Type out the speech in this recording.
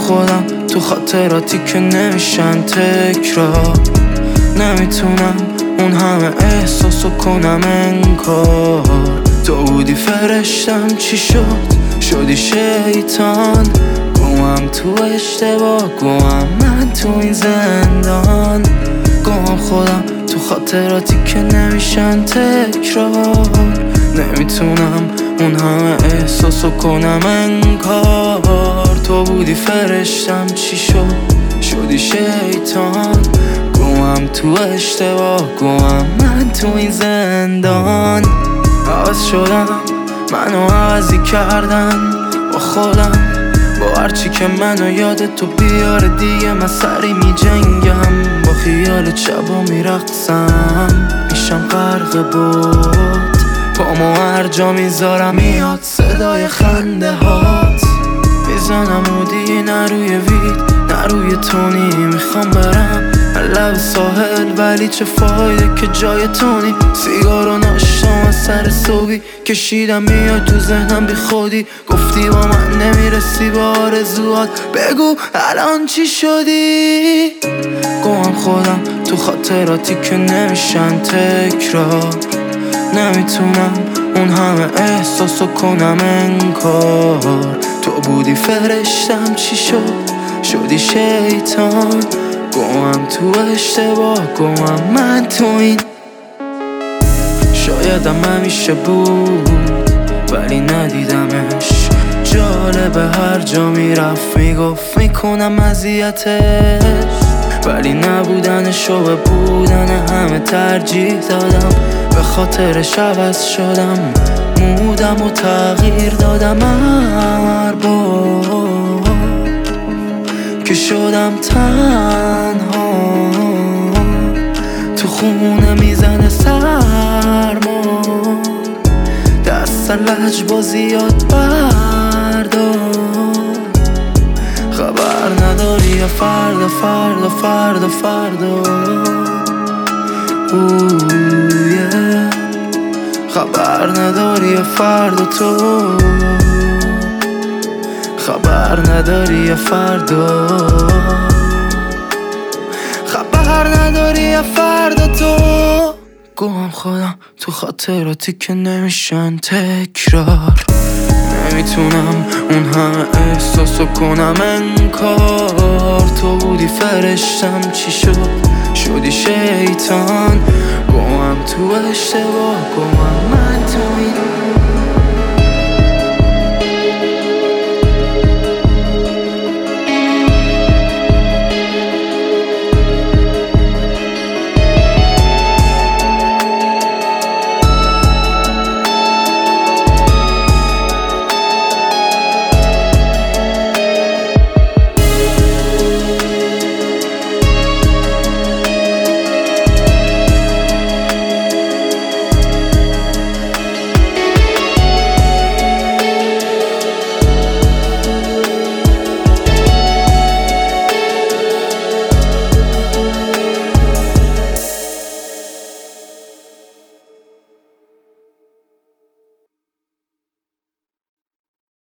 خودم تو خاطراتی که نمیشن تکرار. نمیتونم اون همه احساسو کنم انکار. تو بودی فرشتم چی شد؟ شدی شیطان. گوهم تو اشتباه، گوهم من تو این زندان. گوهم خودم تو خاطراتی که نمیشن تکرار. نمیتونم اون همه احساسو کنم انکار. تو بودی فرشتم چی شد؟ شدی شیطان. گوهم تو اشتباه، گوهم من تو این زندان. عوض شدم، منو عوضی کردن با خودم. با هرچی که منو یاد تو بیاره دیگه من سری می جنگم. با خیال شبا می رقصم، میشم غرق بود. پامو هر جا میذارم میاد صدای خنده هات. میزنم و دیگه نه روی وید نه روی تونی. میخوام برم لب ساحل ولی چه فایده که جای تونی. سیگارو ناشتم از سر صبحی کشیدم میاد تو ذهنم بی خودی. گفتی با من نمیرسی با آرزوات، بگو الان چی شدی؟ گوهم خودم تو خاطراتی که نمیشن تکرار. نمیتونم اون همه احساسو کنم انکار. تو بودی فرشتم چی شد؟ شدی شیطان. گوهم تو اشتباه، گوهم من تو این. شایدم همیشه بود ولی ندیدمش. جالبه هر جا میرفت میگفت میکنم اذیتش. ولی نبودنشو به بودن همه ترجیح دادم. به خاطرش عوض شدم، مودم و تغییر دادم. هر بار که شدم تنها تو خونه میزنه سرما. دست لجبازی یاد بردار. خبر نداری یا فردا فردا فردا فردا. خبر نداری یا فردا تو. خبر نداری یا فردا. خبر نداری یا فردا تو. گوهم خودم تو خاطراتی که نمیشن تکرار. نمیتونم اون همه احساسو کنم انکار. تو بودی فرشتم چی شد؟ شدی شیطان. گوهم تو اشتباه، گوهم من تو این